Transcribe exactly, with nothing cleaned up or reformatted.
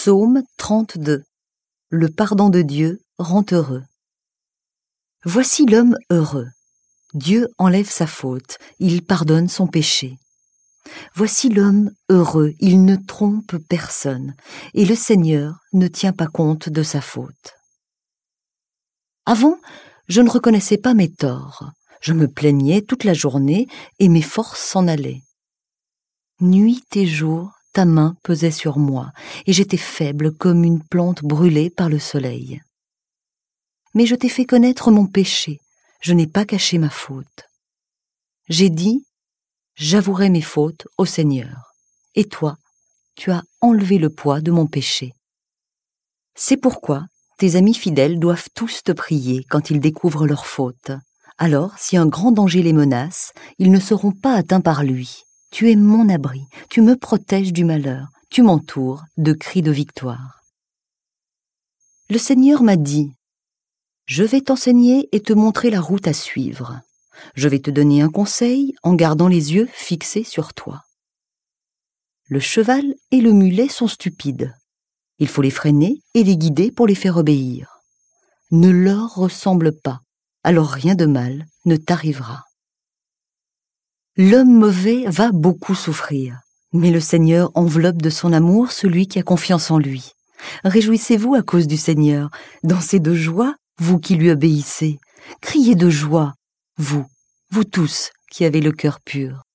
Psaume trente-deux. Le pardon de Dieu rend heureux. Voici l'homme heureux. Dieu enlève sa faute, il pardonne son péché. Voici l'homme heureux, il ne trompe personne, et le Seigneur ne tient pas compte de sa faute. Avant, je ne reconnaissais pas mes torts. Je me plaignais toute la journée et mes forces s'en allaient. Nuit et jour, ta main pesait sur moi, et j'étais faible comme une plante brûlée par le soleil. Mais je t'ai fait connaître mon péché, je n'ai pas caché ma faute. J'ai dit, j'avouerai mes fautes au Seigneur, et toi, tu as enlevé le poids de mon péché. C'est pourquoi tes amis fidèles doivent tous te prier quand ils découvrent leurs fautes. Alors, si un grand danger les menace, ils ne seront pas atteints par lui. Tu es mon abri, tu me protèges du malheur, tu m'entoures de cris de victoire. Le Seigneur m'a dit, je vais t'enseigner et te montrer la route à suivre. Je vais te donner un conseil en gardant les yeux fixés sur toi. Le cheval et le mulet sont stupides. Il faut les freiner et les guider pour les faire obéir. Ne leur ressemble pas, alors rien de mal ne t'arrivera. L'homme mauvais va beaucoup souffrir, mais le Seigneur enveloppe de son amour celui qui a confiance en lui. Réjouissez-vous à cause du Seigneur, dansez de joie, vous qui lui obéissez. Criez de joie, vous, vous tous qui avez le cœur pur.